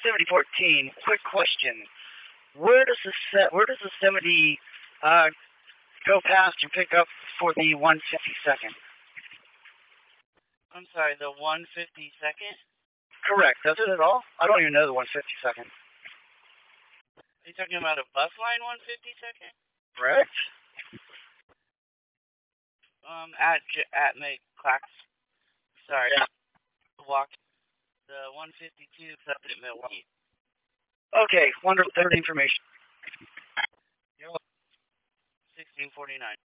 7014. Quick question: Where does the 70 go past and pick up for the 152nd? I'm sorry, the 152nd? Correct. Does it at all? I don't even know the 152nd. Are you talking about a bus line 152nd? Correct. At McClax. Sorry. Yeah. Walk. The 152 is up at Milwaukee. Okay. Wonderful. Third information. You're welcome. 1649.